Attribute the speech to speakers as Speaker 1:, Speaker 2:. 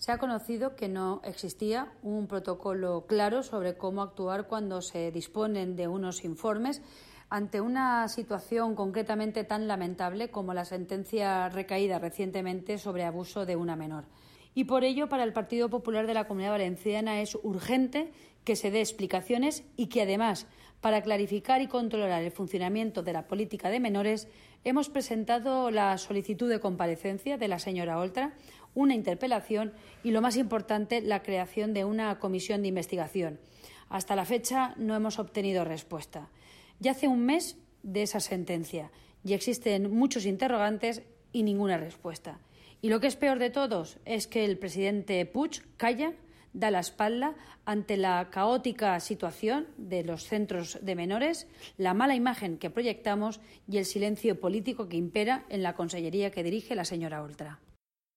Speaker 1: Se ha conocido que no existía un protocolo claro sobre cómo actuar cuando se disponen de unos informes ante una situación concretamente tan lamentable como la sentencia recaída recientemente sobre abuso de una menor. Y por ello, para el Partido Popular de la Comunidad Valenciana es urgente que se dé explicaciones y que, además, para clarificar y controlar el funcionamiento de la política de menores, hemos presentado la solicitud de comparecencia de la señora Oltra, una interpelación y, lo más importante, la creación de una comisión de investigación. Hasta la fecha no hemos obtenido respuesta. Ya hace un mes de esa sentencia y existen muchos interrogantes y ninguna respuesta. Y lo que es peor de todos es que el presidente Puig calla, da la espalda ante la caótica situación de los centros de menores, la mala imagen que proyectamos y el silencio político que impera en la consellería que dirige la señora Oltra.